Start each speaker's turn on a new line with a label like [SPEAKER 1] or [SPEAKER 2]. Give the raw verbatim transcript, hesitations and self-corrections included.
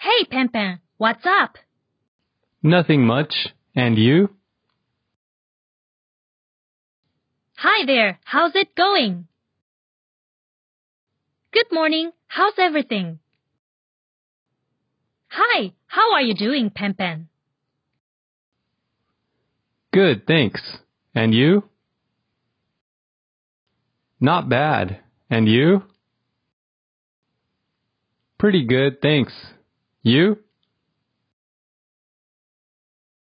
[SPEAKER 1] Hey, Pen Pen, what's up?
[SPEAKER 2] Nothing much. And you?
[SPEAKER 1] Hi there, how's it going? Good morning, how's everything? Hi, how are you doing, Pen Pen?
[SPEAKER 2] Good, thanks. And you? Not bad. And you? Pretty good, thanks. You?